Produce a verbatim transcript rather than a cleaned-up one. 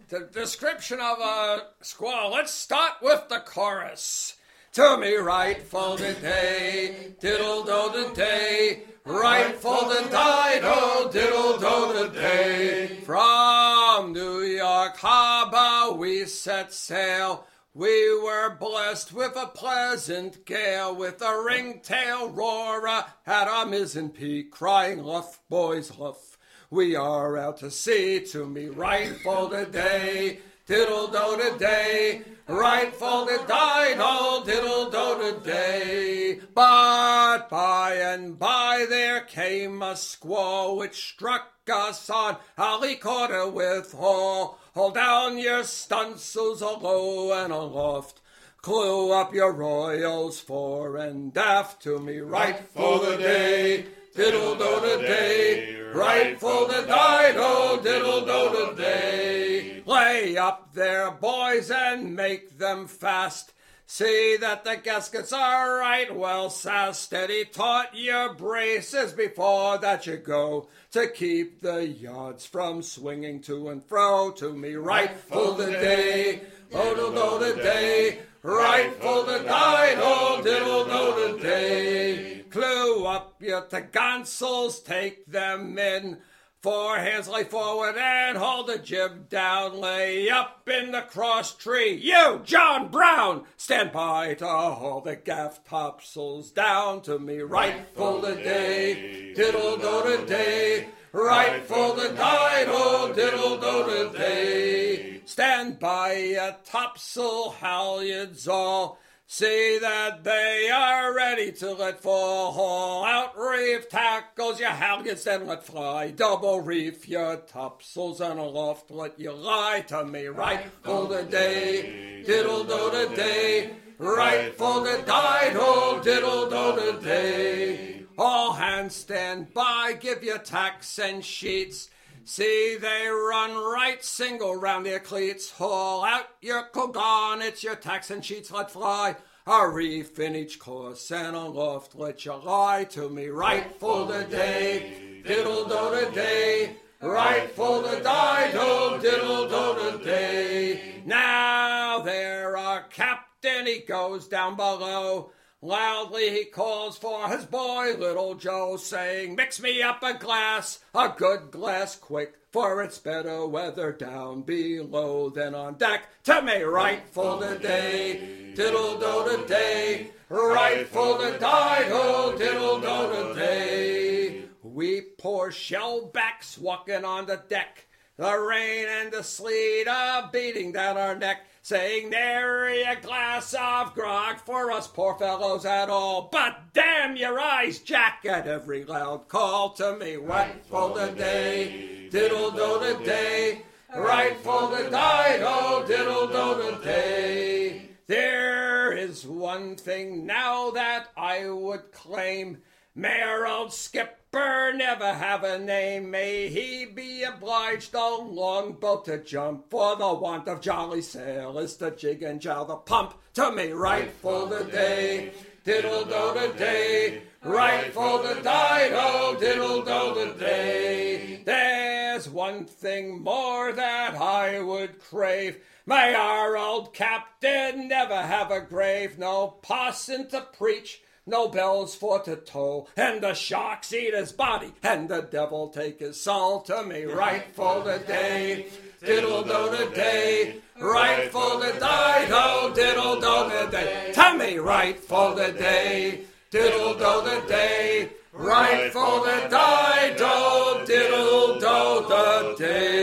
the description of a squall. Let's start with the chorus. To me rightful the day, diddle-do the day, rightful the dido, diddle-do the day. From New York Harbor we set sail. We were blessed with a pleasant gale, with a ringtail roarer at our mizzen peak, crying, luff, boys, luff. We are out to sea, to me rightful the day, diddle-do the day, rightful the dido, diddle-do the day. But by and by there came a squall which struck us on alley quarter with all. Hold down your stunsails alow and aloft. Clew up your royals fore and aft. To me rightful the day, diddle-do the day, rightful the dido, diddle-do the day. Lay up there, boys, and make them fast. See that the gaskets are right well sassed. Steady taut your braces before that you go, to keep the yards from swinging to and fro. To me rightful the day, diddle-do the day, rightful the dido, diddle-do the day. Clew up your topgansels, take them in. Four hands lay forward and hold the jib down. Lay up in the cross tree. You, John Brown, stand by to haul the gaff topsails down. To me rightful the day, diddle-do the day, rightful the dido, diddle-do the day. Stand by your topsail halyards all. See that they are ready to let fall. Haul out reef tackles, your halyards then let fly. Double reef your topsails and aloft let you lie. To me rightful the day, diddle-do the day, rightful the dido, diddle-do the day. All hands stand by, give your tacks and sheets. See they run right single round their cleats. Haul out your cogonets, your tacks and sheets let fly. A reef in each course and aloft let you lie. To me rightful the day, diddle-do the day, rightful the dido, diddle-do the day. Now there our captain, he goes down below. Loudly he calls for his boy, little Joe, saying, mix me up a glass, a good glass quick, for it's better weather down below than on deck. To me rightful the day, diddle-do the day, rightful the dido, diddle-do the day. We poor shellbacks walking on the deck, the rain and the sleet are beating down our neck, saying nary a glass of grog for us poor fellows at all. But damn your eyes, Jack, at every loud call. To me rightful the day, diddle-do the day, rightful the dido, diddle-do the day. There is one thing now that I would claim. May our old skipper never have a name. May he be obliged a longboat to jump, for the want of jolly sailors to jig and jowl the pump. To me rightful the day, diddle-do the day, rightful the dido, diddle-do the day. There's one thing more that I would crave. May our old captain never have a grave, no parson to preach, no bells for to toll, and the sharks eat his body, and the devil take his soul. To me rightful the day, diddle-do the day, rightful the dido, diddle-do the day. To me rightful the day, diddle-do the day, rightful the dido, diddle-do the day.